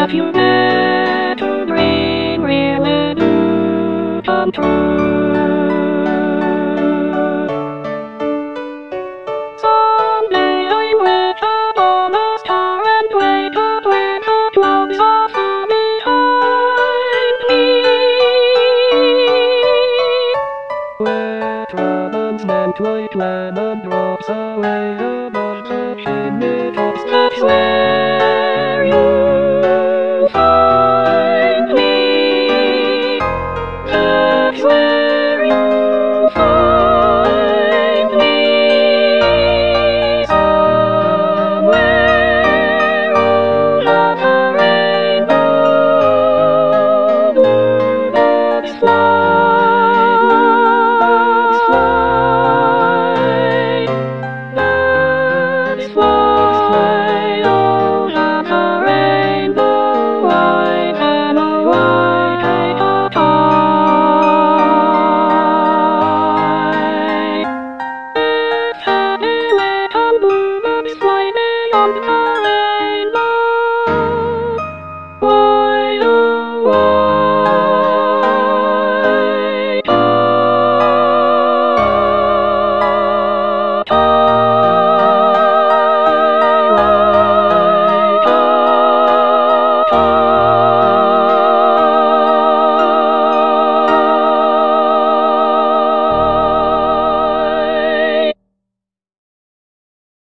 have you met to dream really do come true? Someday I wish upon a star and wake up where the clouds are far behind me, where troubles melt like lemon drops away above the chimney tops. That's where you'll find me. That's where you'll find me. Somewhere over the rainbow, bluebirds fly, birds fly.